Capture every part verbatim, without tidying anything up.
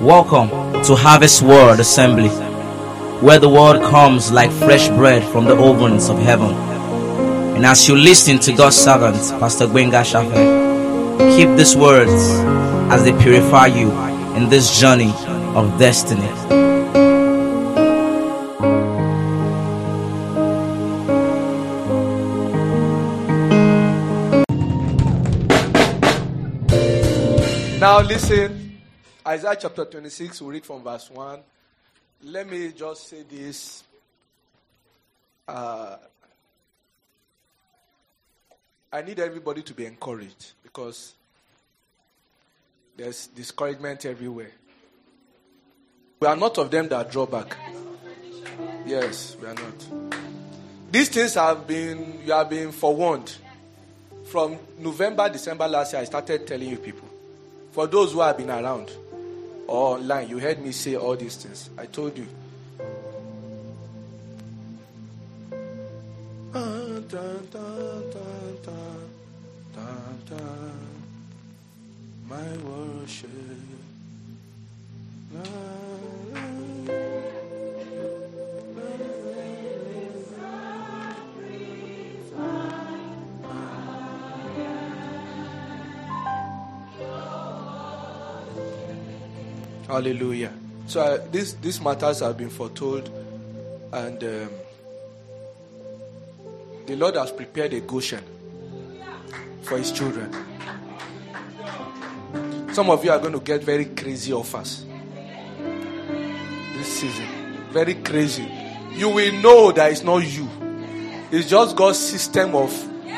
Welcome to Harvest World Assembly, where the word comes like fresh bread from the ovens of heaven. And as you listen to God's servant, Pastor Gbenga Shafe, keep these words as they purify you in this journey of destiny. Now listen, Isaiah chapter twenty-six, we read from verse one. Let me just say this. Uh, I need everybody to be encouraged because there's discouragement everywhere. We are not of them that draw back. Yes, we are not. These things have been, you have been forewarned. From November, December last year, I started telling you people. For those who have been around or online, you heard me say all these things. I told you. My worship. Hallelujah. So uh, this, these matters have been foretold, and um, the Lord has prepared a Goshen for His children. Some of you are going to get very crazy offers this season. Very crazy. You will know that it's not you. It's just God's system of...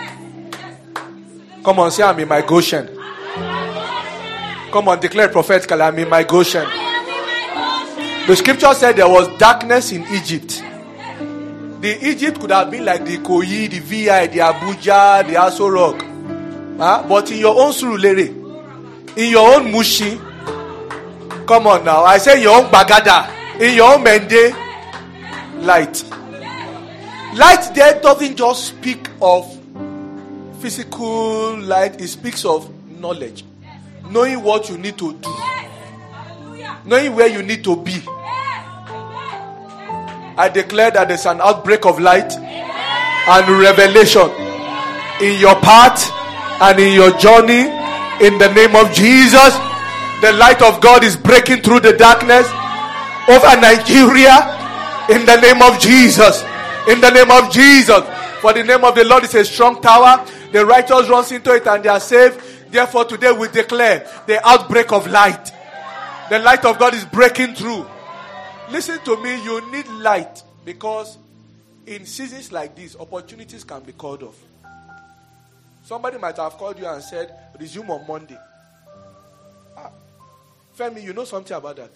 Come on, say I'm in my Goshen. Come on, declare prophetically, I'm in my Goshen. The scripture said there was darkness in Egypt. The Egypt could have been like the Ikoyi, the V I, the Abuja, the Aso Rock. Huh? But in your own Surulere, in your own Mushi, come on now, I say your own Bagada, in your own Mende, light. Light there doesn't just speak of physical light, it speaks of knowledge. Knowing what you need to do. Knowing where you need to be. I declare that there's an outbreak of light and revelation in your path and in your journey. In the name of Jesus, the light of God is breaking through the darkness over Nigeria. In the name of Jesus. In the name of Jesus. For the name of the Lord is a strong tower. The righteous runs into it and they are saved. Therefore, today we declare the outbreak of light. The light of God is breaking through. Listen to me, you need light because in seasons like this, opportunities can be called off. Somebody might have called you and said, resume on Monday. Ah, Femi, you know something about that?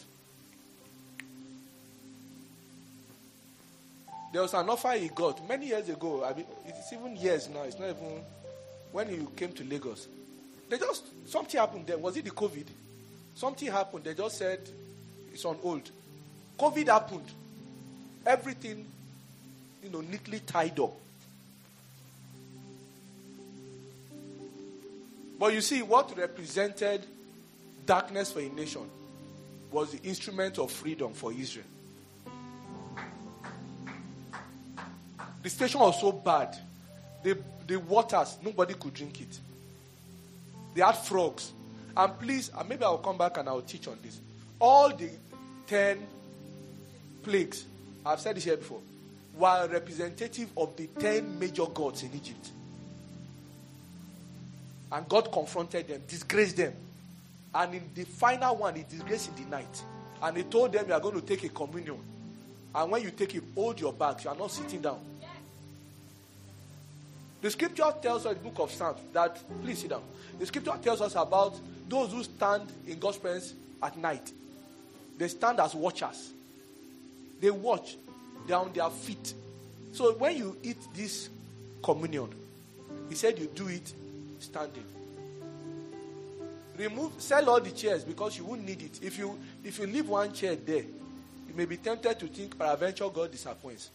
There was an offer he got many years ago. I mean, it's even years now. It's not even when he came to Lagos. They just, something happened then. Was it the COVID? Something happened. They just said, it's on hold. COVID happened. Everything, you know, neatly tied up. But you see, what represented darkness for a nation was the instrument of freedom for Israel. The situation was so bad. The, the waters, nobody could drink it. They had frogs. And please, and maybe I'll come back and I'll teach on this. All the ten plagues, I've said this here before, were representative of the ten major gods in Egypt. And God confronted them, disgraced them. And in the final one, He disgraced in the night. And He told them, you are going to take a communion. And when you take it, hold your bags. You are not sitting down. The scripture tells us in the book of Psalms that, please sit down. The scripture tells us about those who stand in God's presence at night. They stand as watchers. They watch. They are on their feet. So when you eat this communion, He said you do it standing. Remove, sell all the chairs because you won't need it. If you if you leave one chair there, you may be tempted to think peradventure God disappoints.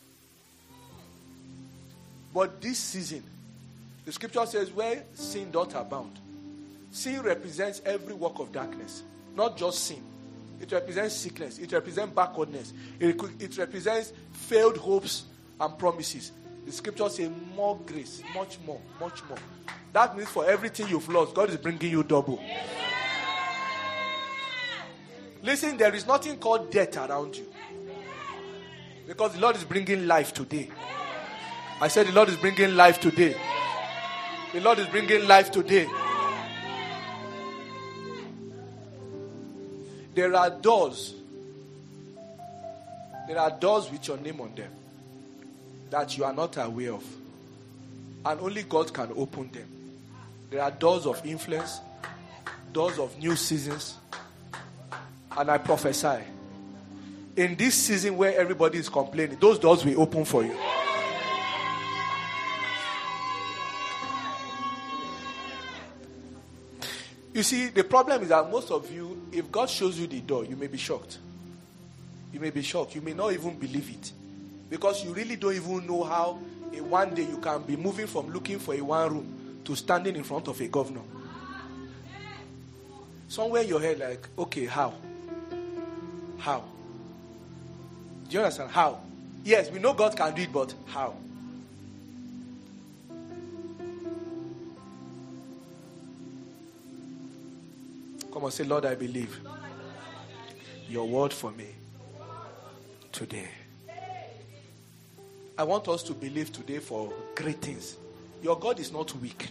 But this season, the scripture says, where sin doth abound. Sin represents every work of darkness. Not just sin. It represents sickness. It represents backwardness. It, it represents failed hopes and promises. The scripture says more grace, much more, much more. That means for everything you've lost, God is bringing you double. Listen, there is nothing called death around you. Because the Lord is bringing life today. I said the Lord is bringing life today. The Lord is bringing life today. There are doors. There are doors with your name on them that you are not aware of. And only God can open them. There are doors of influence, doors of new seasons. And I prophesy, in this season where everybody is complaining, those doors will open for you. You see, the problem is that most of you, if God shows you the door, you may be shocked. You may be shocked. You may not even believe it. Because you really don't even know how in one day you can be moving from looking for a one room to standing in front of a governor. Somewhere in your head like, okay, how? How? Do you understand? How? Yes, we know God can do it, but how? Come on, say, Lord, I believe your word for me today. I want us to believe today for great things. Your God is not weak.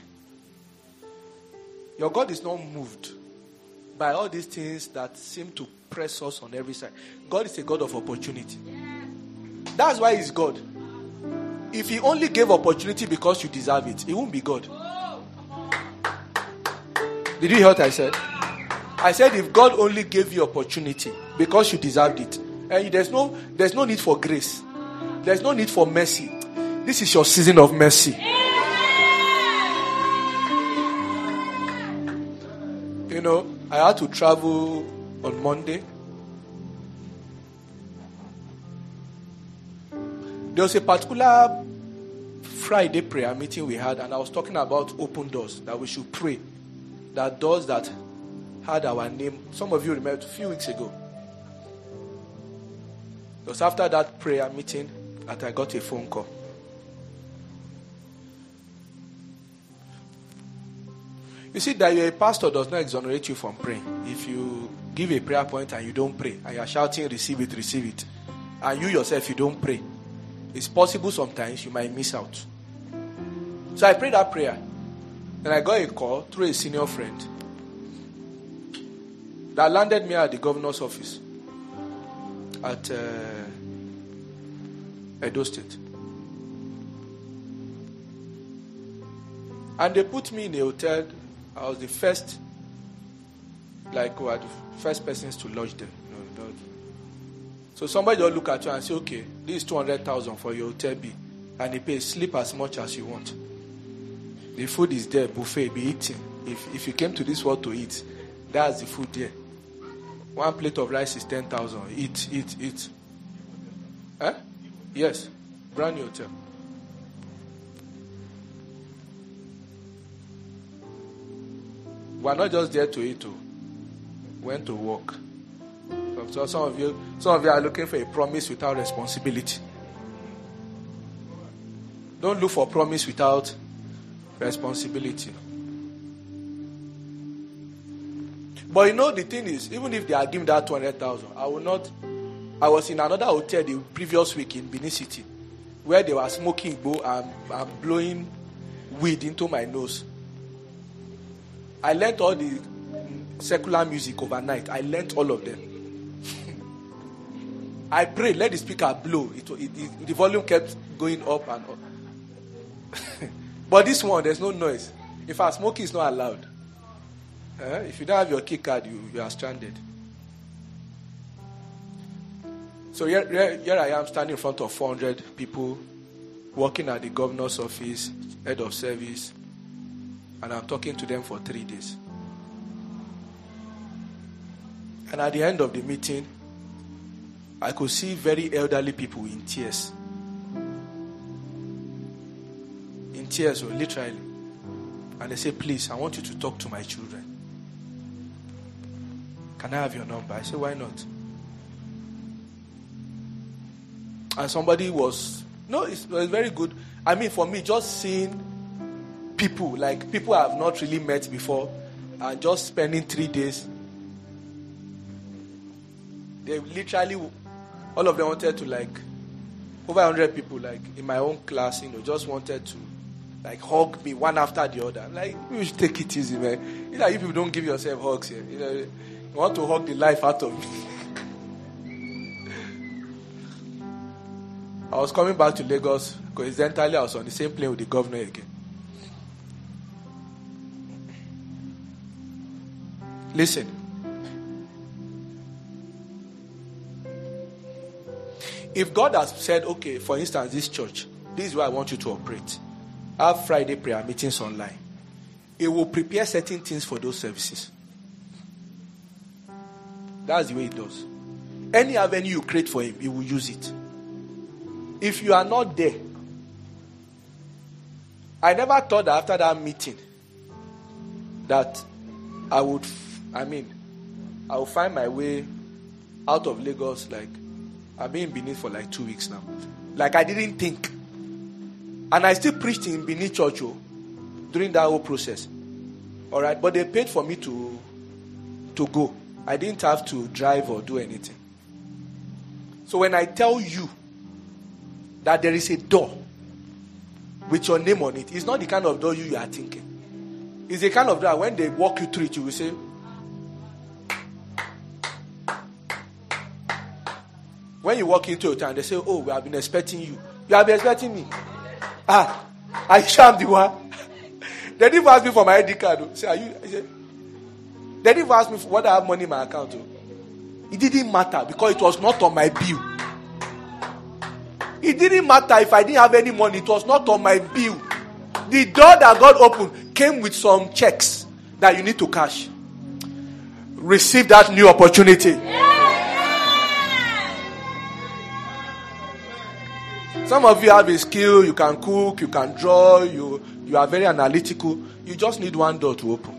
Your God is not moved by all these things that seem to press us on every side. God is a God of opportunity. That's why he's God. If he only gave opportunity because you deserve it, he won't be God. Did you hear what I said? I said if God only gave you opportunity because you deserved it, and there's no there's no need for grace. There's no need for mercy. This is your season of mercy. You know, I had to travel on Monday. There was a particular Friday prayer meeting we had, and I was talking about open doors, that we should pray. That doors that had our name, some of you remember a few weeks ago. It was after that prayer meeting that I got a phone call. You see, that you're a pastor does not exonerate you from praying. If you give a prayer point and you don't pray, and you're shouting, receive it, receive it, and you yourself, you don't pray, it's possible sometimes you might miss out. So I prayed that prayer. Then I got a call through a senior friend that landed me at the governor's office at uh, Edo State. And they put me in a hotel. I was the first, like, we were the first persons to lodge them. You know, so somebody will look at you and say, okay, this is two hundred thousand for your hotel bill. And they pay, sleep as much as you want. The food is there, buffet, be eating. If, if you came to this world to eat, that's the food there. One plate of rice is ten thousand. Eat, eat, eat. Huh? Yes. Brand new hotel. We're not just there to eat. We went to work. So some of you, some of you are looking for a promise without responsibility. Don't look for promise without responsibility. But you know the thing is, even if they are giving that two hundred thousand, I will not. I was in another hotel the previous week in Benin City, where they were smoking igbo and, and blowing weed into my nose. I learned all the secular music overnight. I learned all of them. I prayed, let the speaker blow. It, it, it, the volume kept going up and up. But this one, there's no noise. In fact, smoking is not allowed. Uh, if you don't have your key card, you, you are stranded. So here, here, here I am standing in front of four hundred people, working at the governor's office, head of service, and I'm talking to them for three days. And at the end of the meeting, I could see very elderly people in tears. In tears, literally. And they say, please, I want you to talk to my children. Can I have your number? I said, why not? And somebody was, no, it was very good. I mean, for me, just seeing people, like people I have not really met before, and just spending three days, they literally, all of them wanted to, like, over one hundred people, like, in my own class, you know, just wanted to, like, hug me one after the other. I'm like, you should take it easy, man. You know, if you don't give yourself hugs here, you know, you want to hug the life out of me. I was coming back to Lagos. Coincidentally, I was on the same plane with the governor again. Listen. If God has said, okay, for instance, this church, this is where I want you to operate. Have Friday prayer meetings online. It will prepare certain things for those services. That's the way it does. Any avenue you create for him, he will use it. If you are not there, I never thought that after that meeting that I would, I mean, I will find my way out of Lagos. Like, I've been in Benin for like two weeks now. Like, I didn't think. And I still preached in Benin Church oh, during that whole process. All right, but they paid for me to, to go. I didn't have to drive or do anything. So when I tell you that there is a door with your name on it, it's not the kind of door you, you are thinking. It's the kind of door when they walk you through it, you will say, when you walk into a town, they say, oh, we have been expecting you. You have been expecting me. Ah, I sure am the one. They didn't ask me for my I D card. Say, are you? I said, they didn't ask me for what I have money in my account. It didn't matter because it was not on my bill. It didn't matter if I didn't have any money. It was not on my bill. The door that God opened came with some checks that you need to cash. Receive that new opportunity. Yeah. Some of you have a skill. You can cook. You can draw. You, you are very analytical. You just need one door to open.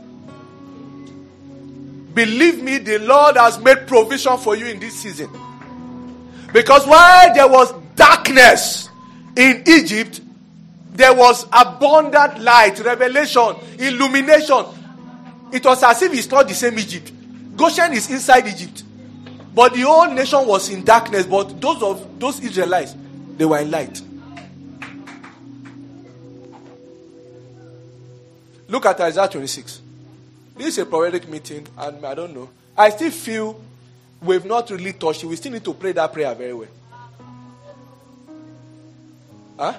Believe me, the Lord has made provision for you in this season. Because while there was darkness in Egypt, there was abundant light, revelation, illumination. It was as if it's not the same Egypt. Goshen is inside Egypt, but the whole nation was in darkness. But those of those Israelites, they were in light. Look at Isaiah twenty-six. This is a prophetic meeting, and I don't know. I still feel we've not really touched it. We still need to pray that prayer very well. Huh?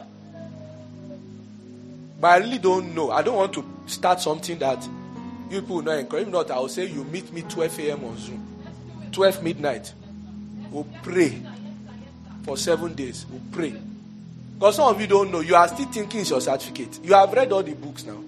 But I really don't know. I don't want to start something that you people will not encourage. If not, I will say you meet me twelve a.m. on Zoom. twelve midnight. We'll pray for seven days. We'll pray. Because some of you don't know. You are still thinking it's your certificate. You have read all the books now.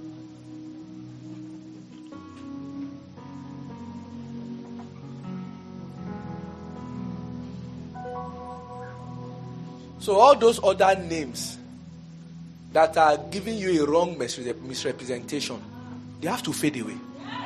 So all those other names that are giving you a wrong misrepresentation, they have to fade away.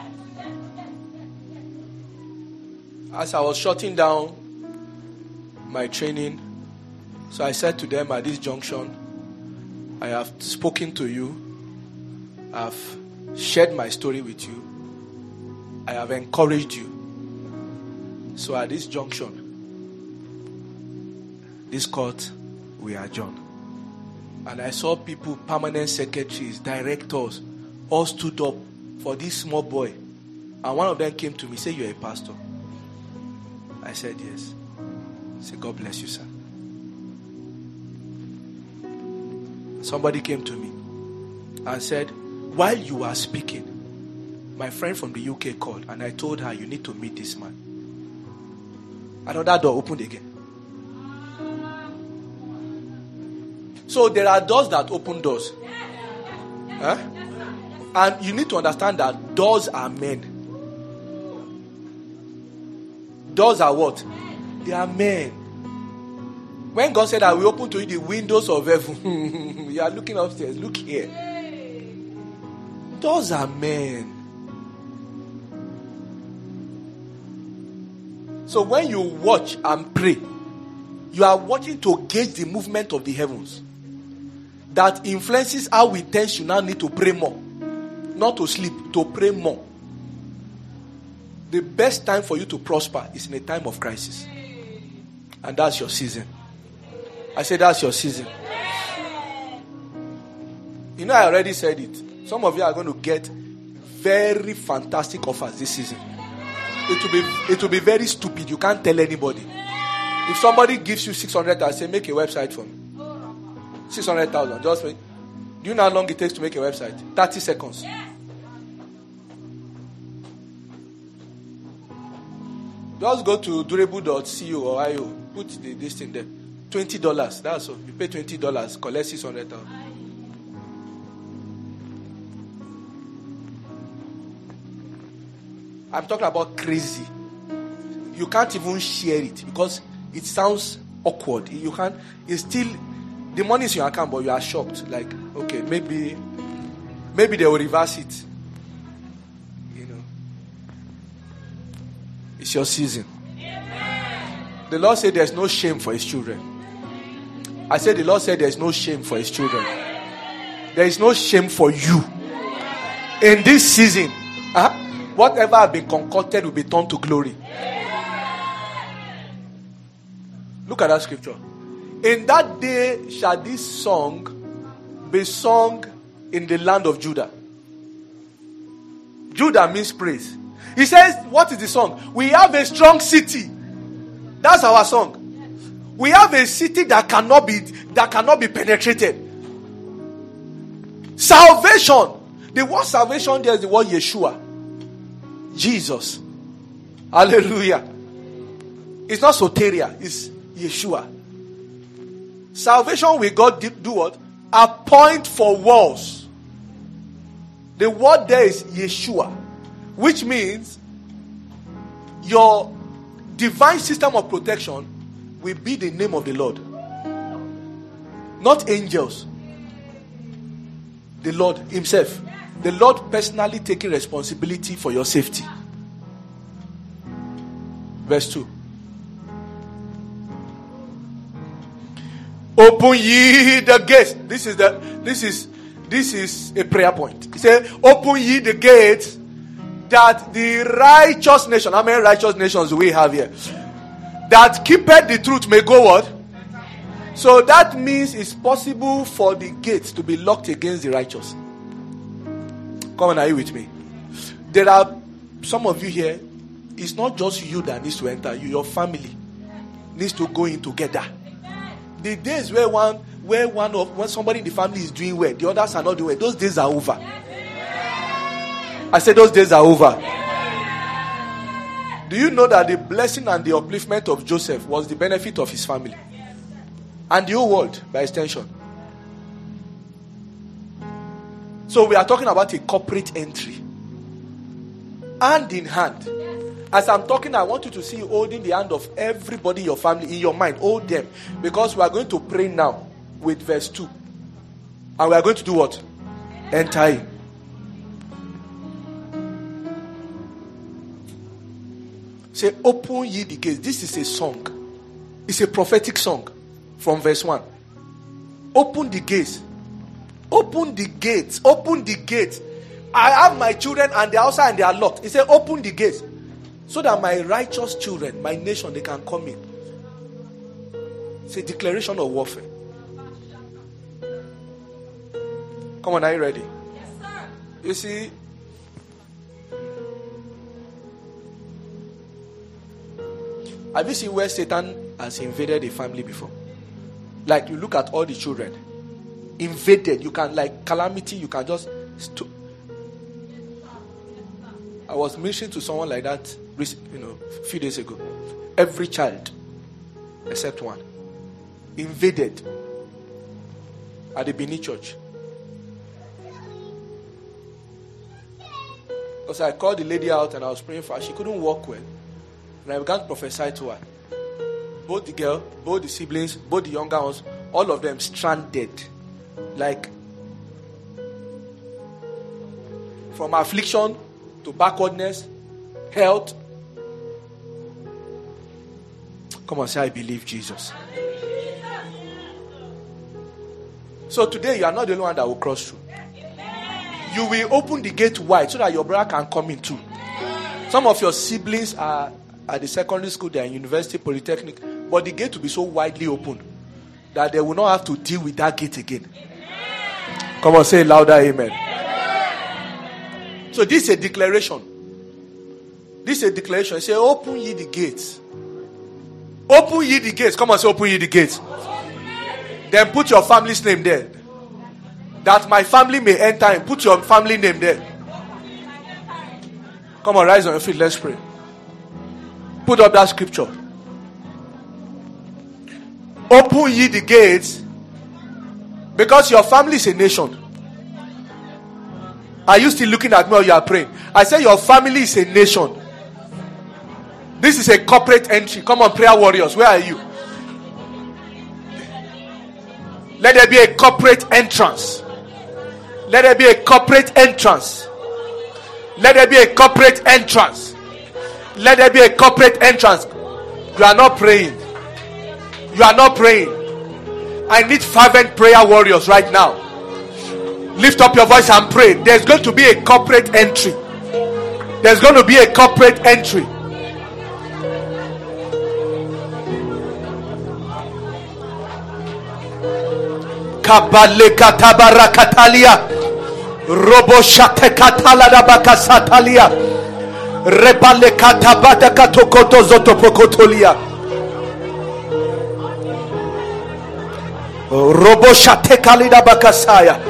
As I was shutting down my training, so I said to them at this junction, I have spoken to you, I have shared my story with you, I have encouraged you. So at this junction, this court, we adjourn. And I saw people, permanent secretaries, directors, all stood up for this small boy. And one of them came to me, said, you're a pastor. I said, yes. He said, God bless you, sir. Somebody came to me and said, while you were speaking, my friend from the U K called and I told her, you need to meet this man. Another door opened again. So there are doors that open doors. Huh? And you need to understand that doors are men. Doors are what? They are men. When God said, I will open to you the windows of heaven, you are looking upstairs. Look here. Doors are men. So when you watch and pray, you are watching to gauge the movement of the heavens. That influences how we tend to now need to pray more. Not to sleep, to pray more. The best time for you to prosper is in a time of crisis. And that's your season. I say that's your season. You know, I already said it. Some of you are going to get very fantastic offers this season. It will be, it will be very stupid. You can't tell anybody. If somebody gives you six hundred thousand, say, make a website for me. six hundred thousand. Just wait. Do you know how long it takes to make a website? thirty seconds. Just go to durable dot co or I O. Put the, this thing there. twenty dollars. That's all. You pay twenty dollars. Collect six hundred thousand. I'm talking about crazy. You can't even share it because it sounds awkward. You can't. It's still the money is in your account, but you are shocked. Like, okay, maybe, maybe they will reverse it. You know, it's your season. The Lord said there's no shame for His children. I said the Lord said there's no shame for His children. There is no shame for you in this season. Uh-huh. Whatever has been concocted will be turned to glory. Look at that scripture. In that day shall this song be sung in the land of Judah. Judah means praise. He says, what is the song? We have a strong city. That's our song. We have a city that cannot be that cannot be penetrated. Salvation. The word salvation there is the word Yeshua. Jesus. Hallelujah. It's not soteria, it's Yeshua. Salvation with God do what? Appoint for wars. The word there is Yeshua, which means your divine system of protection will be the name of the Lord. Not angels. The Lord Himself. The Lord personally taking responsibility for your safety. Verse two. Open ye the gates. This is the this is this is a prayer point. He said, open ye the gates that the righteous nation. How many righteous nations do we have here? That keepeth the truth may go what? So that means it's possible for the gates to be locked against the righteous. Come on, are you with me? There are some of you here. It's not just you that needs to enter. You, your family needs to go in together. The days where one, where one of, when somebody in the family is doing well, the others are not doing well. Those days are over. I said those days are over. Do you know that the blessing and the upliftment of Joseph was the benefit of his family and the whole world by extension? So we are talking about a corporate entry. Hand in hand. As I'm talking, I want you to see you holding the hand of everybody in your family, in your mind. Hold them. Because we are going to pray now with verse two. And we are going to do what? Enter in. Say, open ye the gates. This is a song. It's a prophetic song from verse one. Open the gates. Open the gates. Open the gates. I have my children and they're outside and they are locked. He said, open the gates. So that my righteous children, my nation, they can come in. It's a declaration of warfare. Come on, are you ready? Yes, sir. You see, have you seen where Satan has invaded a family before? Like you look at all the children. Invaded. You can, like calamity, you can just... St- I was ministering to someone like that, you know, a few days ago. Every child, except one, invaded at the Bini church. Because I called the lady out and I was praying for her. She couldn't walk well. And I began to prophesy to her. Both the girl, both the siblings, both the younger ones, all of them stranded. Like, from affliction to backwardness, health. Come on, say, I believe Jesus. So today you are not the only one that will cross through. You will open the gate wide so that your brother can come in too. Some of your siblings are at the secondary school, they are in university, polytechnic, but the gate will be so widely open that they will not have to deal with that gate again. Come on, say louder, amen. So this is a declaration. This is a declaration. Say, open ye the gates. Open ye the gates. Come on, say, open ye the gates. Then put your family's name there. That my family may enter and put your family name there. Come on, rise on your feet. Let's pray. Put up that scripture. Open ye the gates, because your family is a nation. Are you still looking at me or you are praying? I say your family is a nation. This is a corporate entry. Come on, prayer warriors. Where are you? Let there be a corporate entrance. Let there be a corporate entrance. Let there be a corporate entrance. Let there be a corporate entrance. You are not praying. You are not praying. I need fervent prayer warriors right now. Lift up your voice and pray. There's going to be a corporate entry. There's going to be a corporate entry. Kabale katabara katalia, robo shate katala da bakasatalia, rebale katabata katokoto zotopokotolia, robo shate kalida bakasaya,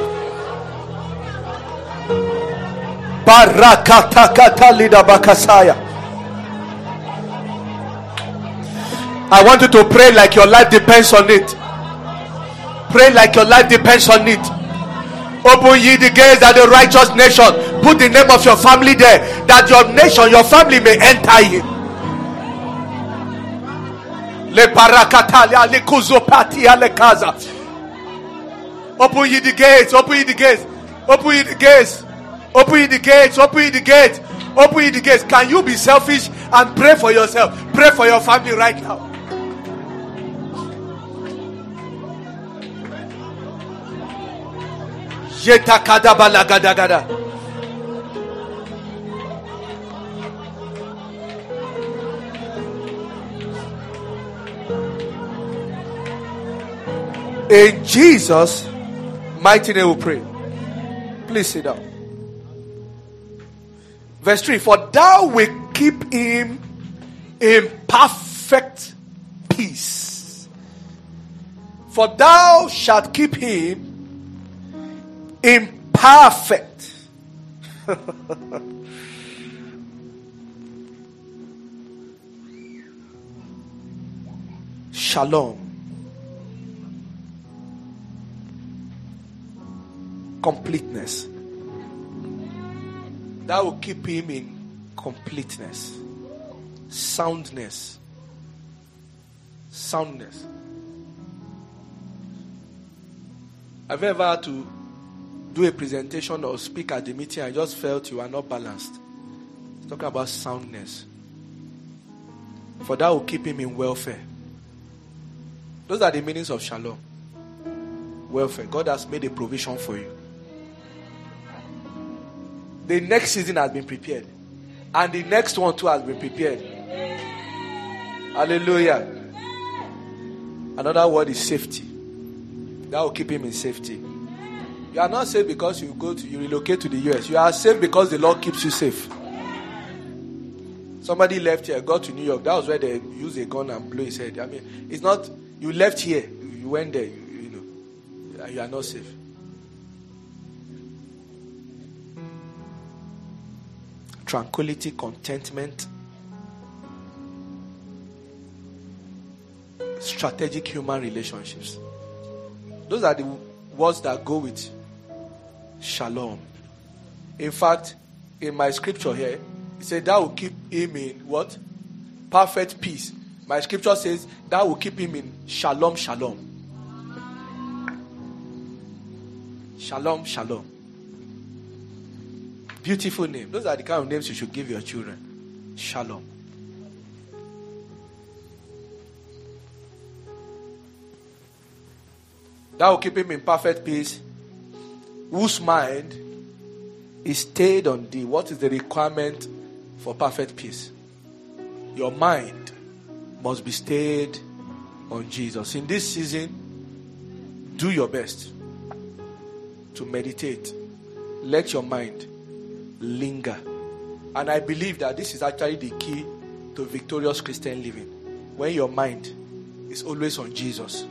barakata katalida bakasaya. I want you to pray like your life depends on it. Pray like your life depends on it. Open ye the gates that the righteous nation. Put the name of your family there, that your nation, your family may enter in. Le parakatalia le kuzopatia le kaza. Open ye the gates. Open ye the gates. Open ye the gates. Open ye the gates. Open ye the gates. Open ye the gates. Can you be selfish and pray for yourself? Pray for your family right now. Jeta kadabala gada gada. In Jesus' mighty name we pray. Please sit down. Verse three. For thou wilt keep him in perfect peace. For thou shalt keep him imperfect. Shalom. Completeness. That will keep him in completeness. Soundness. Soundness. Have you ever had to do a presentation or speak at the meeting and just felt you are not balanced? It's talking about soundness. For that will keep him in welfare. Those are the meanings of shalom. Welfare. God has made a provision for you. The next season has been prepared. And the next one too has been prepared. Hallelujah. Another word is safety. That will keep him in safety. You are not safe because you go to you relocate to the U S. You are safe because the Lord keeps you safe. Somebody left here, got to New York. That was where they used a gun and blew his head. I mean, it's not you left here, you went there, you, you know, you are not safe. Tranquility, contentment, strategic human relationships. Those are the words that go with shalom. In fact, in my scripture here, it said that will keep him in what? Perfect peace. My scripture says that will keep him in shalom, shalom. Shalom, shalom. Beautiful name. Those are the kind of names you should give your children. Shalom. that will keep him in perfect peace, whose mind is stayed on thee. What is the requirement for perfect peace? Your mind must be stayed on Jesus. In this season, do your best to meditate. Let your mind linger. And I believe that this is actually the key to victorious Christian living. When your mind is always on Jesus.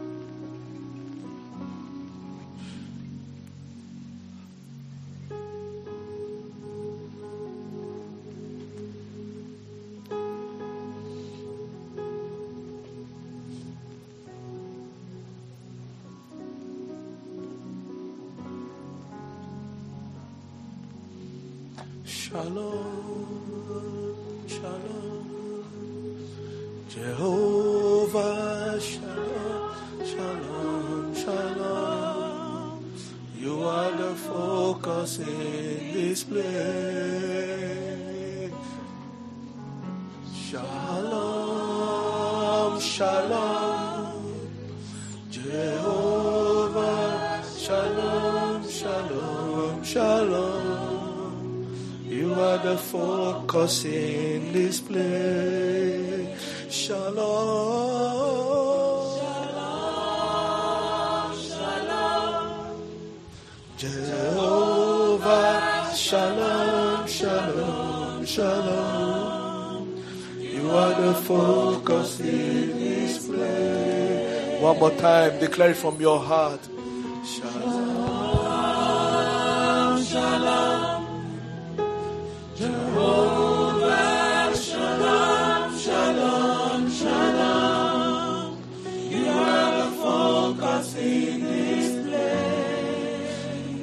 Shalom, shalom, Jehovah, shalom, shalom, shalom. You are the focus in this place. Shalom, shalom, Jehovah, shalom, shalom, shalom. You are the focus in this place. Shalom. Shalom. Shalom. Jehovah. Shalom. Shalom. Shalom. You are the focus in this place. One more time. Declare it from your heart. Shalom. Shalom. Jehovah, shalom, shalom, shalom. You are the focus in this place.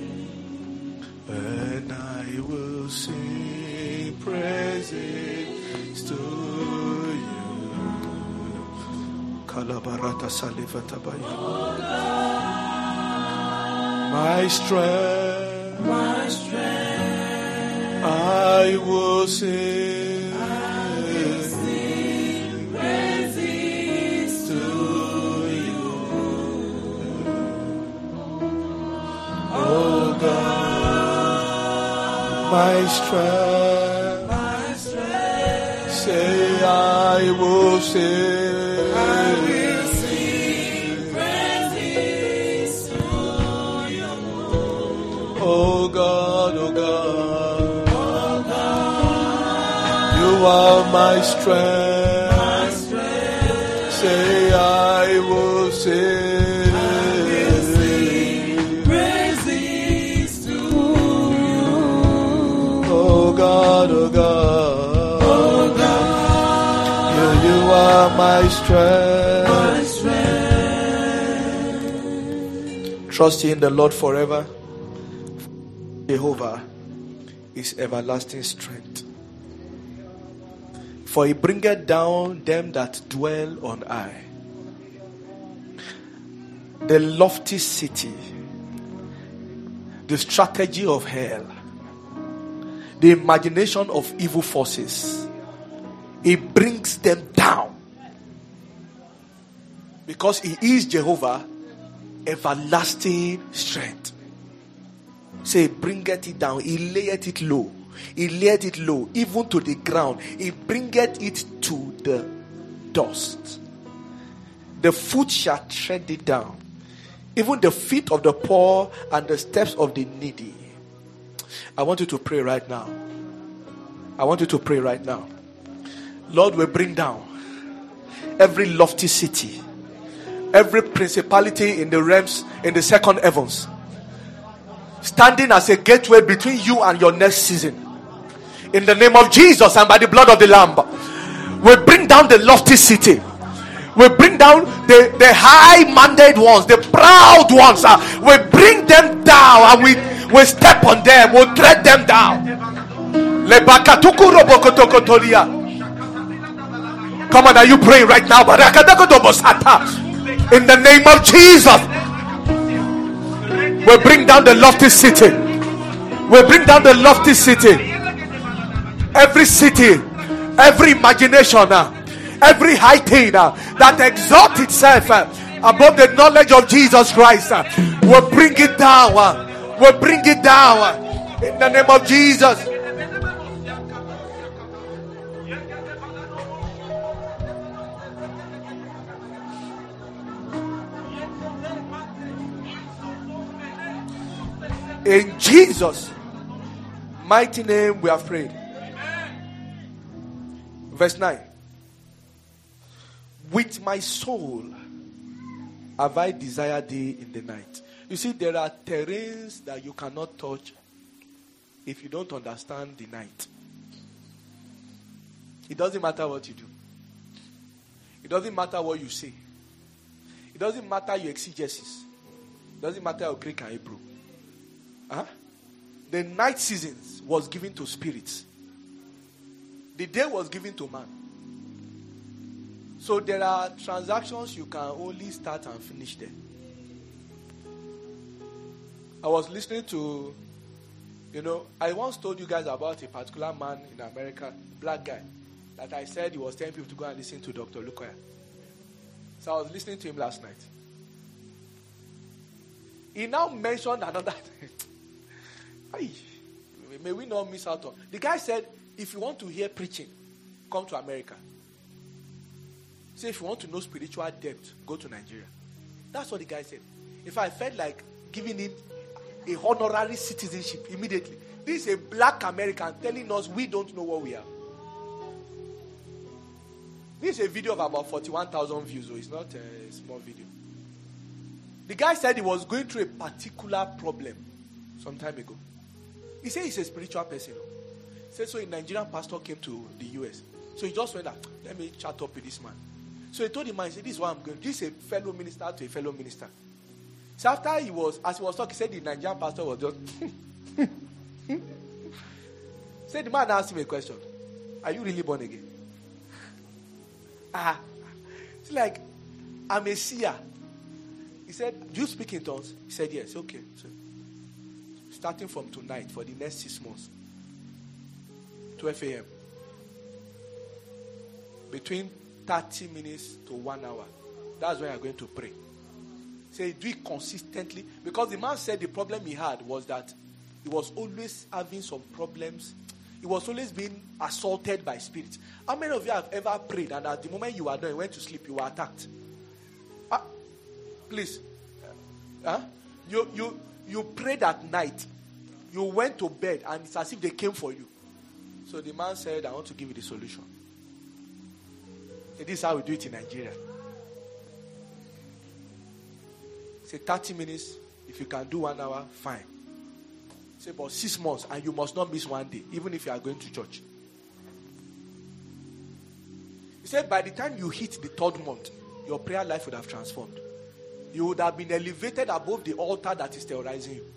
And I will sing praises to you. Kalabarata salivata bayu. My strength, my strength. I will sing, I will sing praises to you, oh God, my strength, my strength. Say I will sing, I will sing praises to you, oh God, oh God. You are my strength. My strength. Say I will sing. I will sing praises to you. Oh God, oh God. Oh God. You, you are my strength. My strength. Trust in the Lord forever. Jehovah is everlasting strength. For he bringeth down them that dwell on high. The lofty city, the strategy of hell, the imagination of evil forces, he brings them down. Because he is Jehovah, everlasting strength. Say, bringeth it down, he layeth it low. He laid it low, even to the ground. He bringeth it to the dust. The foot shall tread it down. Even the feet of the poor and the steps of the needy. I want you to pray right now. I want you to pray right now. Lord, we bring down every lofty city, every principality in the realms, in the second heavens, standing as a gateway between you and your next season. In the name of Jesus and by the blood of the Lamb, we bring down the lofty city. We bring down the, the high-minded ones, the proud ones. Uh, we bring them down and we, we step on them. We tread them down. Come on, are you praying right now? In the name of Jesus, we bring down the lofty city. We bring down the lofty city. Every city, every imagination, uh, every high thing uh, that exalts itself uh, above the knowledge of Jesus Christ. We'll bring it down. We'll bring it down. In the name of Jesus. In Jesus' mighty name we have prayed. Verse nine. With my soul have I desired thee in the night. You see, there are terrains that you cannot touch if you don't understand the night. It doesn't matter what you do. It doesn't matter what you say. It doesn't matter your exegesis. It doesn't matter your Greek and Hebrew. Huh? The night seasons was given to spirits. The day was given to man. So there are transactions you can only start and finish there. I was listening to, you know, I once told you guys about a particular man in America, black guy, that I said he was telling people to go and listen to Doctor Lukoya. So I was listening to him last night. He now mentioned another thing. May we not miss out on. The guy said, if you want to hear preaching, come to America. Say, if you want to know spiritual depth, go to Nigeria. That's what the guy said. If I felt like giving him a honorary citizenship immediately. This is a black American telling us we don't know what we are. This is a video of about forty-one thousand views, so it's not a small video. The guy said he was going through a particular problem some time ago. He said he's a spiritual person. He said so a Nigerian pastor came to the U S. So he just went out, let me chat up with this man. So he told him, man, he said, this is what I'm going to do. This is a fellow minister to a fellow minister. So after he was, as he was talking, he said the Nigerian pastor was just, said the man asked him a question. Are you really born again? Ah, it's like, I'm a seer. He said, do you speak in tongues? He said, yes. Okay. So, starting from tonight for the next six months, twelve a.m. between thirty minutes to one hour. That's when you're going to pray. Say, do it consistently. Because the man said the problem he had was that he was always having some problems. He was always being assaulted by spirits. How many of you have ever prayed and at the moment you are done, you went to sleep, you were attacked? Ah, please. Huh? You, you, you prayed at night. You went to bed and it's as if they came for you. So the man said, I want to give you the solution. Say, this is how we do it in Nigeria. Say thirty minutes. If you can do one hour, fine. Say about six months and you must not miss one day, even if you are going to church. He said by the time you hit the third month, your prayer life would have transformed. You would have been elevated above the altar that is terrorizing you.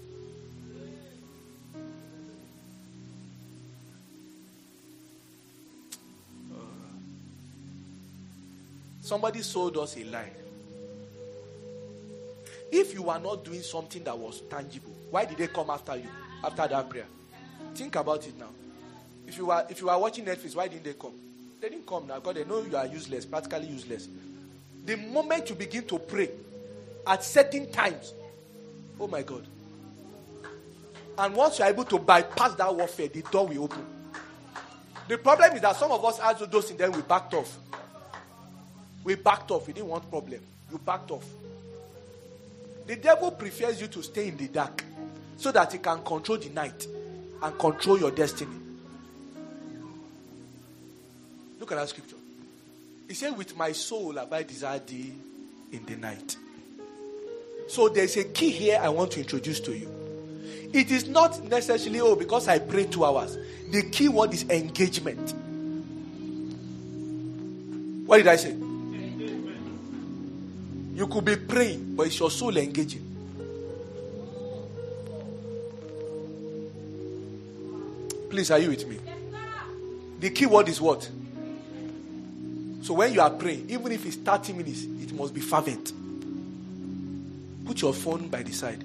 Uh, somebody sold us a lie. If you are not doing something that was tangible, why did they come after you after that prayer? Think about it now. If you are if you are watching Netflix, why didn't they come? They didn't come now because they know you are useless, practically useless. The moment you begin to pray at certain times, oh my God. And once you are able to bypass that warfare, the door will open. The problem is that some of us had those and then we backed off. We backed off. We didn't want problem. You backed off. The devil prefers you to stay in the dark so that he can control the night and control your destiny. Look at that scripture. He said, with my soul have I desired thee in the night. So there's a key here I want to introduce to you. It is not necessarily, oh, because I pray two hours. The key word is engagement. What did I say? You could be praying, but it's your soul engaging. Please, are you with me? The key word is what? So when you are praying, even if it's thirty minutes, it must be fervent. Put your phone by the side.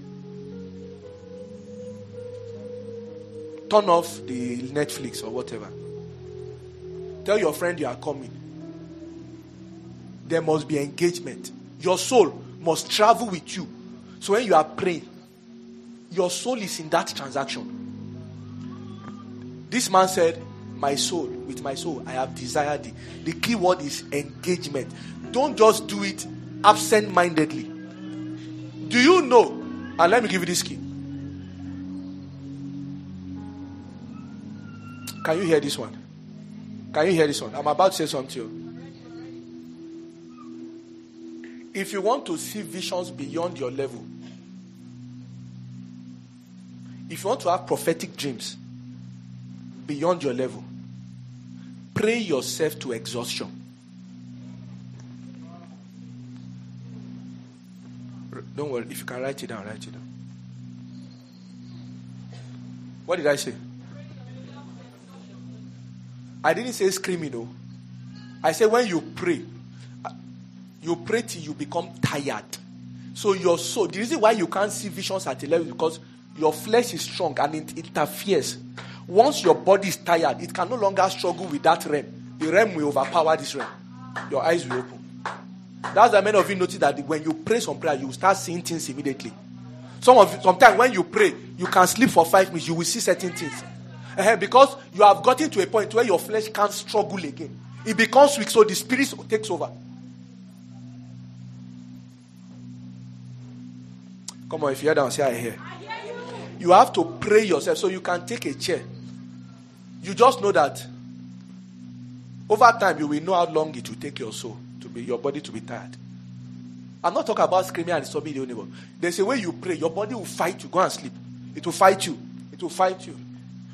Turn off the Netflix or whatever. Tell your friend you are coming. There must be engagement. Your soul must travel with you. So when you are praying, your soul is in that transaction. This man said, my soul, with my soul, I have desired thee. The key word is engagement. Don't just do it absent-mindedly. Do you know? And let me give you this key. Can you hear this one? Can you hear this one? I'm about to say something to you. If you want to see visions beyond your level, if you want to have prophetic dreams beyond your level, pray yourself to exhaustion. Don't worry, if you can write it down, write it down. What did I say? I didn't say screaming, no. I said when you pray, you pray till you become tired. So your soul, the reason why you can't see visions at a level is because your flesh is strong and it interferes. Once your body is tired, it can no longer struggle with that realm. The realm will overpower this realm. Your eyes will open. That's why many of you notice that when you pray some prayer, you will start seeing things immediately. Some of you, sometimes when you pray, you can sleep for five minutes, you will see certain things. Uh, because you have gotten to a point where your flesh can't struggle again. It becomes weak, so the spirit takes over. Come on, if you hear that, say I hear. I hear you. You have to pray yourself, so you can take a chair. You just know that over time you will know how long it will take your soul to be, your body to be tired. I'm not talking about screaming and disturbing the neighbor. There's a way you pray, your body will fight you. Go and sleep. It will fight you. It will fight you.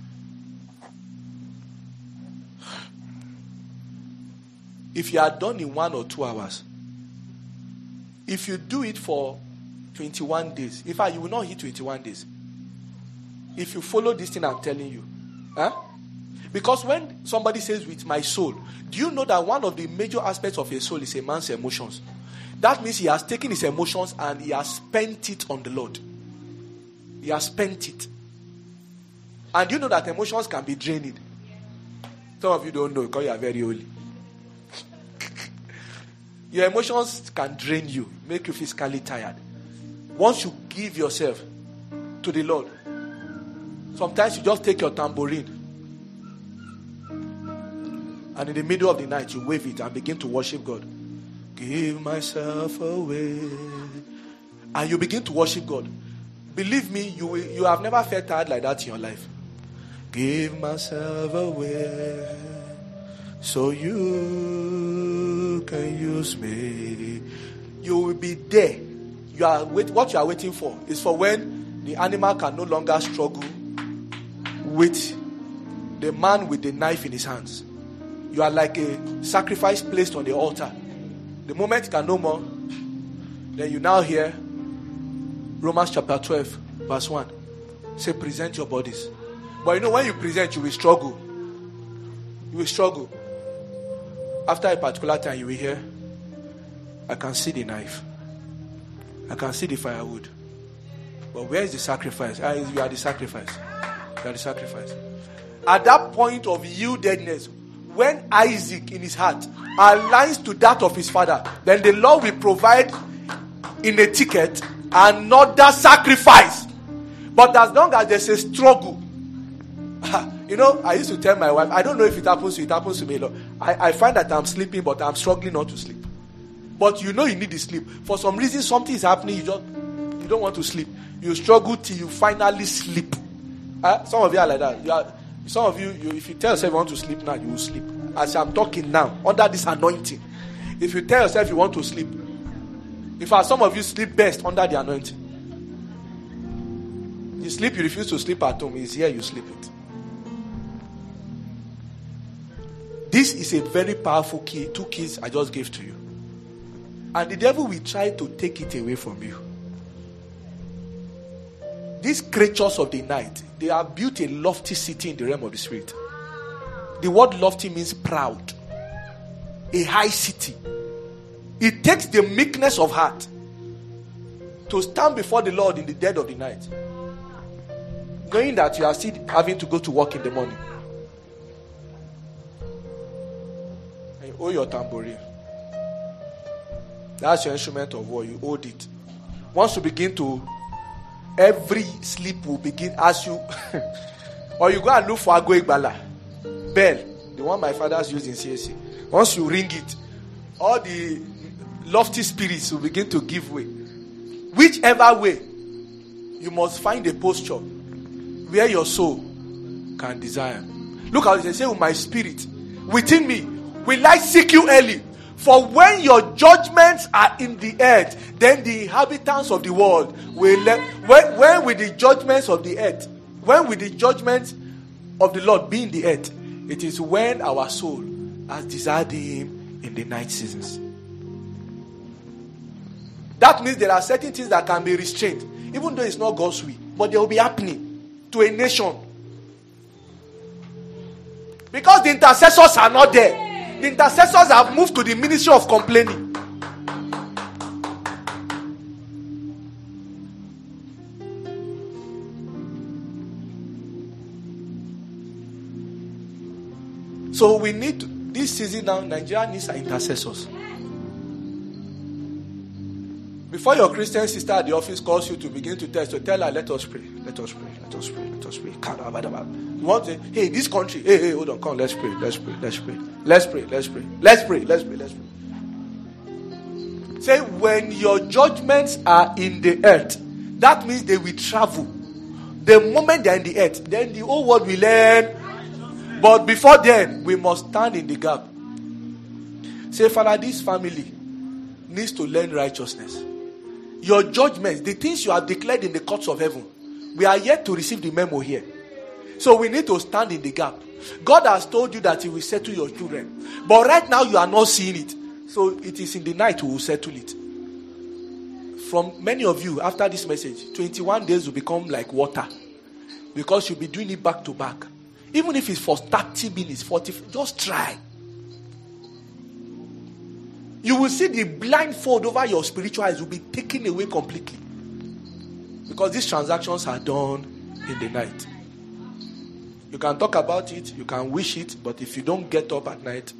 If you are done in one or two hours, if you do it for twenty-one days, in fact, you will not hit twenty-one days. If you follow this thing I'm telling you. Huh? Because when somebody says with my soul, do you know that one of the major aspects of a soul is a man's emotions? That means he has taken his emotions and he has spent it on the Lord. He has spent it. And you know that emotions can be drained. Some of you don't know because you are very holy. Your emotions can drain you, make you physically tired. Once you give yourself to the Lord, sometimes you just take your tambourine and in the middle of the night you wave it and begin to worship God. Give myself away. And you begin to worship God. Believe me, you, you have never felt tired like that in your life. Give myself away so you can use me. You will be there. You are wait, what you are waiting for is for when the animal can no longer struggle with the man with the knife in his hands. You are like a sacrifice placed on the altar. The moment you can no more, then you now hear Romans chapter twelve, verse one. Say, present your bodies. But you know, when you present, you will struggle. You will struggle. After a particular time, you will hear, I can see the knife. I can see the firewood. But where is the sacrifice? Ah, you are the sacrifice. You are the sacrifice. At that point of yieldedness, when Isaac in his heart aligns to that of his father, then the Lord will provide in a ticket another sacrifice. But as long as there's a struggle, you know, I used to tell my wife, I don't know if it happens to you, it happens to me a lot. I, I find that I'm sleeping, but I'm struggling not to sleep. But you know you need the sleep. For some reason, something is happening, you just you don't want to sleep. You struggle till you finally sleep. Uh, some of you are like that. You are, some of you, you, if you tell yourself you want to sleep now, you will sleep. As I'm talking now, under this anointing, if you tell yourself you want to sleep, in fact, some of you sleep best under the anointing. You sleep, you refuse to sleep at home. It's here you sleep it. This is a very powerful key. Two keys I just gave to you. And the devil will try to take it away from you. These creatures of the night, they have built a lofty city in the realm of the spirit. The word lofty means proud. A high city. It takes the meekness of heart to stand before the Lord in the dead of the night, knowing that you are still having to go to work in the morning. And you owe your tambourine. That's your instrument of war. You hold it. Once you begin to, every sleep will begin as you, or you go and look for Ago Igbala bell, the one my fathers used in C S C. Once you ring it, all the lofty spirits will begin to give way. Whichever way, you must find a posture where your soul can desire. Look how they say, with my spirit within me, will I seek you early? For when your judgments are in the earth, then the inhabitants of the world will let. When, when will the judgments of the earth? When will the judgments of the Lord be in the earth? It is when our soul has desired Him in the night seasons. That means there are certain things that can be restrained, even though it's not God's will, but they will be happening to a nation. Because the intercessors are not there. The intercessors have moved to the ministry of complaining. So we need, this season now, Nigeria needs our intercessors. Before your Christian sister at the office calls you to begin to test, to tell her, let us pray, let us pray, let us pray, let us pray. You want to say, hey, this country, hey, hey, hold on, come, let's pray, let's pray, let's pray, let's pray, let's pray, let's pray, let's pray, let's pray. Say, when your judgments are in the earth, that means they will travel. The moment they're in the earth, then the whole world will learn. But before then, we must stand in the gap. Say, Father, this family needs to learn righteousness. Your judgments, the things you have declared in the courts of heaven, we are yet to receive the memo here. So we need to stand in the gap. God has told you that He will settle your children. But right now you are not seeing it. So it is in the night we will settle it. From many of you, after this message, twenty-one days will become like water. Because you'll be doing it back to back. Even if it's for thirty minutes, forty, just try. You will see the blindfold over your spiritual eyes will be taken away completely. Because these transactions are done in the night. You can talk about it, you can wish it, but if you don't get up at night.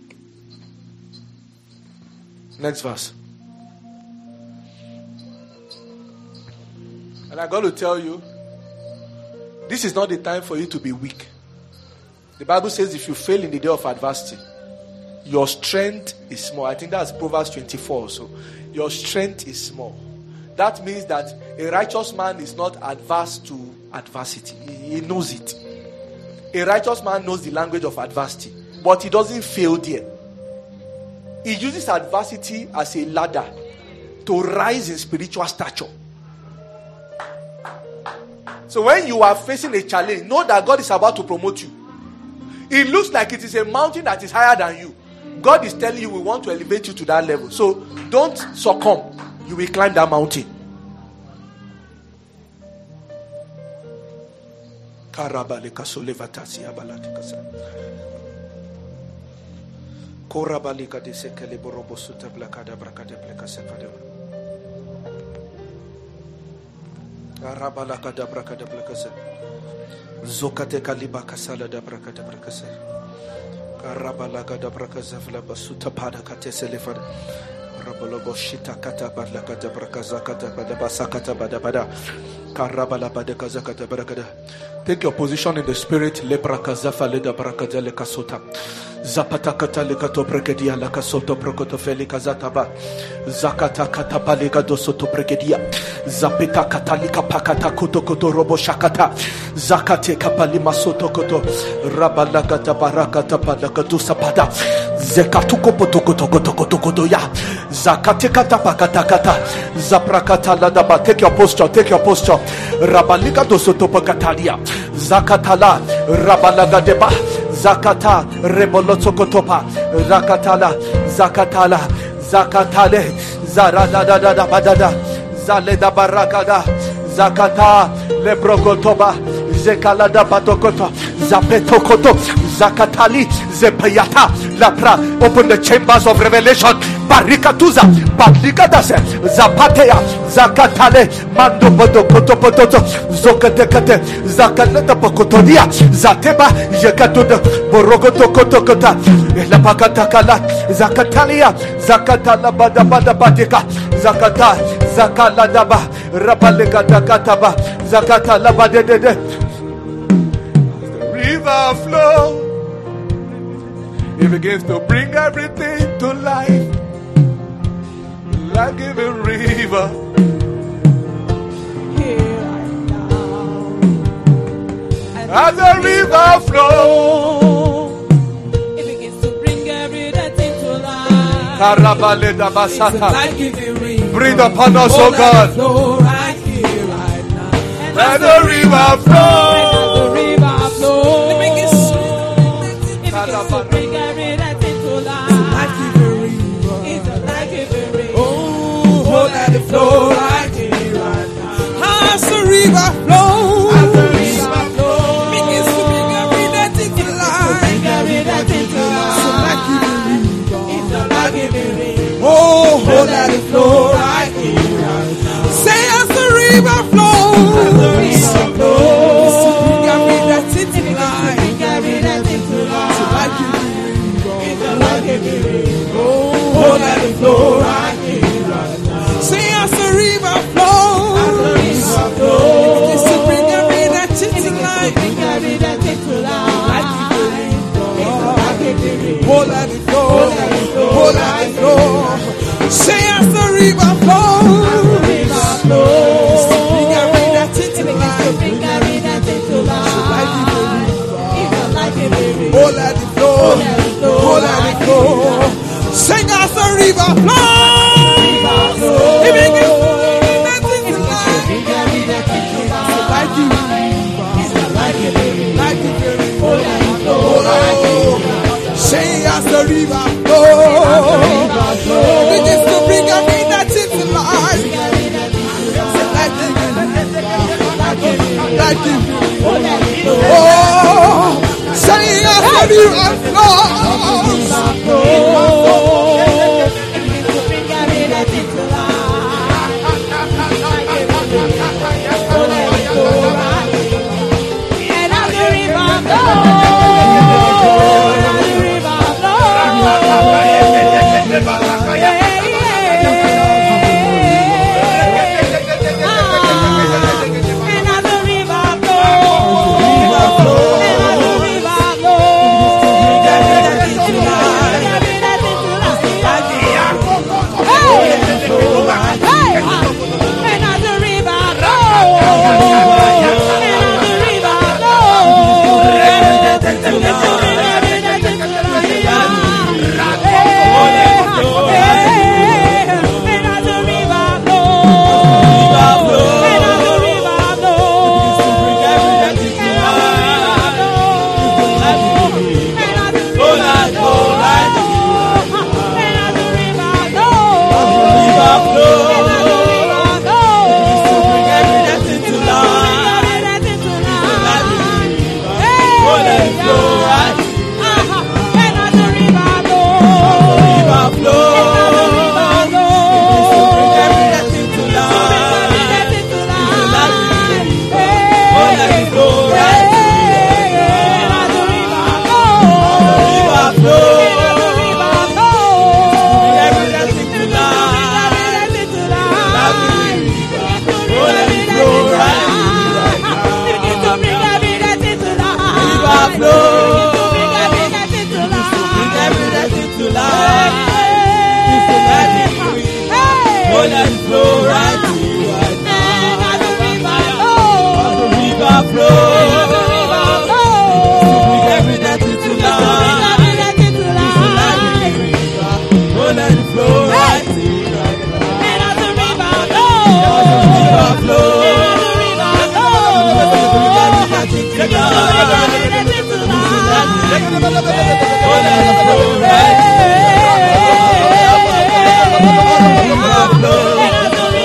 Next verse. And I'm going to tell you, this is not the time for you to be weak. The Bible says if you fail in the day of adversity, your strength is small. I think that's Proverbs twenty-four. So your strength is small. That means that a righteous man is not adverse to adversity. He knows it. A righteous man knows the language of adversity, but he doesn't fail there. He uses adversity as a ladder to rise in spiritual stature. So when you are facing a challenge, know that God is about to promote you. It looks like it is a mountain that is higher than you. God is telling you we want to elevate you to that level. So don't succumb. You will climb that mountain. Zokate kaliba kasala da brakata brakasa. Karabalaga da brakazavla basuta pada katese lefada. Rabolobo shita kata balaka da brakazakata bada basakata bada bada. Karabala bada kazakata brakada. Take your position in the spirit. Lebrakazafa leda brakada le kasota. Zapata kata le kato brekedia la kasoto prokoto feli kazataba. Zakata kata palika dosoto brekedia. Zapita katalika pakata koto koto robo shakata. Zakate kapalima soto koto. Rabalakata barakata palakato sapada. Zekatuko potoko toko toko toko toya. Zakate kata pakata kata. Zaprakata ladaba. Take your posture. Take your posture. Rabalika dosoto pakatalia. Zakatala rabalaga deba. Zakata rebolotsokotopa zakatala zakatala zakatale zaradada badada zaleda barakada zakata lebrokotoba zekalada batokoto zapetokoto zakatali zepayata lapra. Open the chambers of revelation. barikatuza, barikadase, zapatea, zakatale, mando bodo koto pototo, zokatekate, zakaleta pokotodia, zateba, yekatuda, borogoto koto kota, la pakatakala, zakatalia, zakatala bada bada badika, zakata, zakala daba, rapaleka takataba, zakatala badede. River flow, it begins to bring everything to life. Life-giving river. Here I am. As the river flows, It begins to bring everything to life. Karabaleda It's a basata. life-giving river. Breathe upon us, O let it God. flow right here, right now. And As as the river the flows, river flows, it begins to Karabala. bring everything to life. It's a life-giving river. Oh, let it flow right here, right now. As the river flows, As the river flows, begins to bring everything to life. bring everything to life. It's a life-giving river. Oh, oh, let it flow right here, right now. Say as the river flows, As the river flows, bring everything to life. bring everything to life. It's a life-giving river. Oh, Oh, let it flow right here, right now. say as the river flows, As the river begins flows, to bring everything to life. bring everything to life. It's a life-giving river. Oh, let it flow, oh, let it flow. Say as the river flows, River flows, bring everything to life. bring everything to life. It's a life-giving river. Oh, let it flow, oh, let it flow. Sing as the river flows, it begins to bring everything to life. Bring everything to life. Like you, It's a life-giving river. like you, Oh, let it flow right here. sing as the river flows, it begins to bring everything to life. Like you, like you, oh, sing as the river flows. Hey!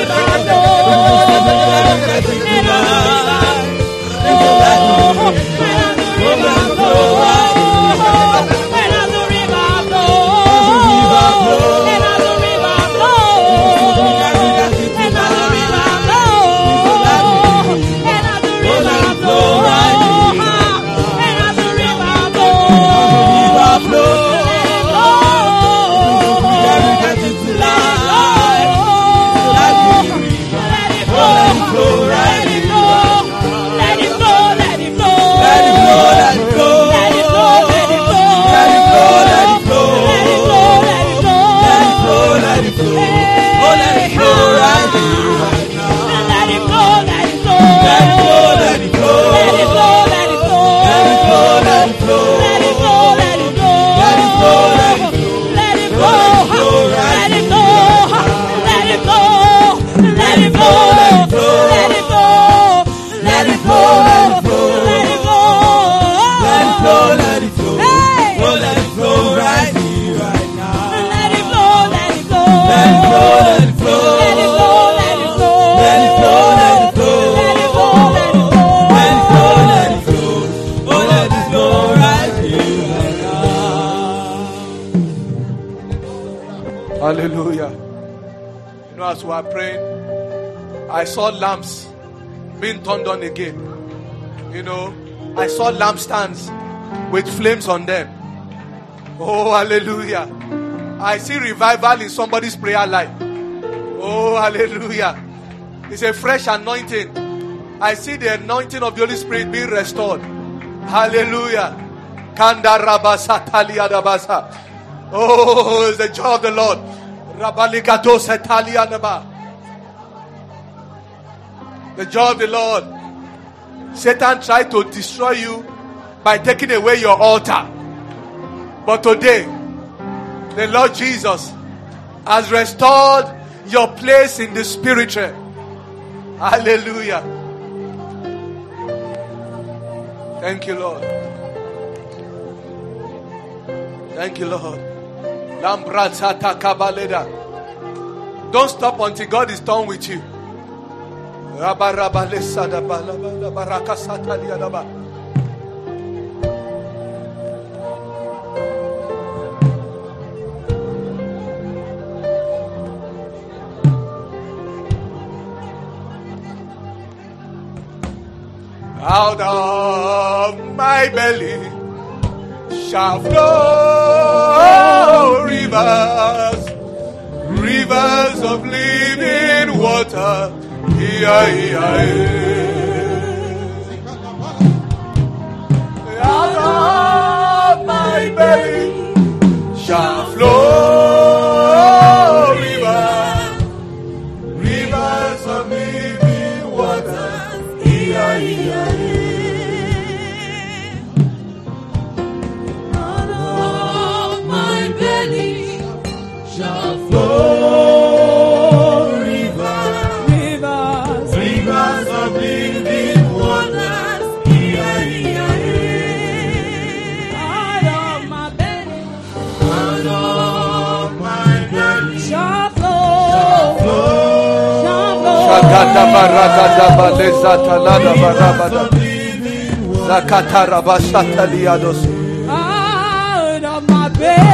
Hallelujah. You know, as we are praying, I saw lamps being turned on again. You know, I saw lampstands with flames on them. Oh, hallelujah. I see revival in somebody's prayer life. Oh, hallelujah. It's a fresh anointing. I see the anointing of the Holy Spirit being restored. Hallelujah. Kanda rabasa talia rabasa. Oh, it's the joy of the Lord. Rabalikato setalia naba. The joy of the Lord. Satan tried to destroy you by taking away your altar. But today, the Lord Jesus has restored your place in the spiritual. Hallelujah. Thank you, Lord. Thank you, Lord. Don't stop until God is done with you. Out of my belly shall flow rivers, rivers of living water. Yeah, yeah, yeah. Out of my belly shall flow rivers, rivers of living water. Yeah, yeah, yeah. Out of my belly shall flow rivers, rivers, rivers of living waters. Yeah, yeah, yeah. Out of my belly, out of my belly shall flow, shall flow. Shakata barakata balezata lada barabada. Zakata rabashata liados. Out of my belly.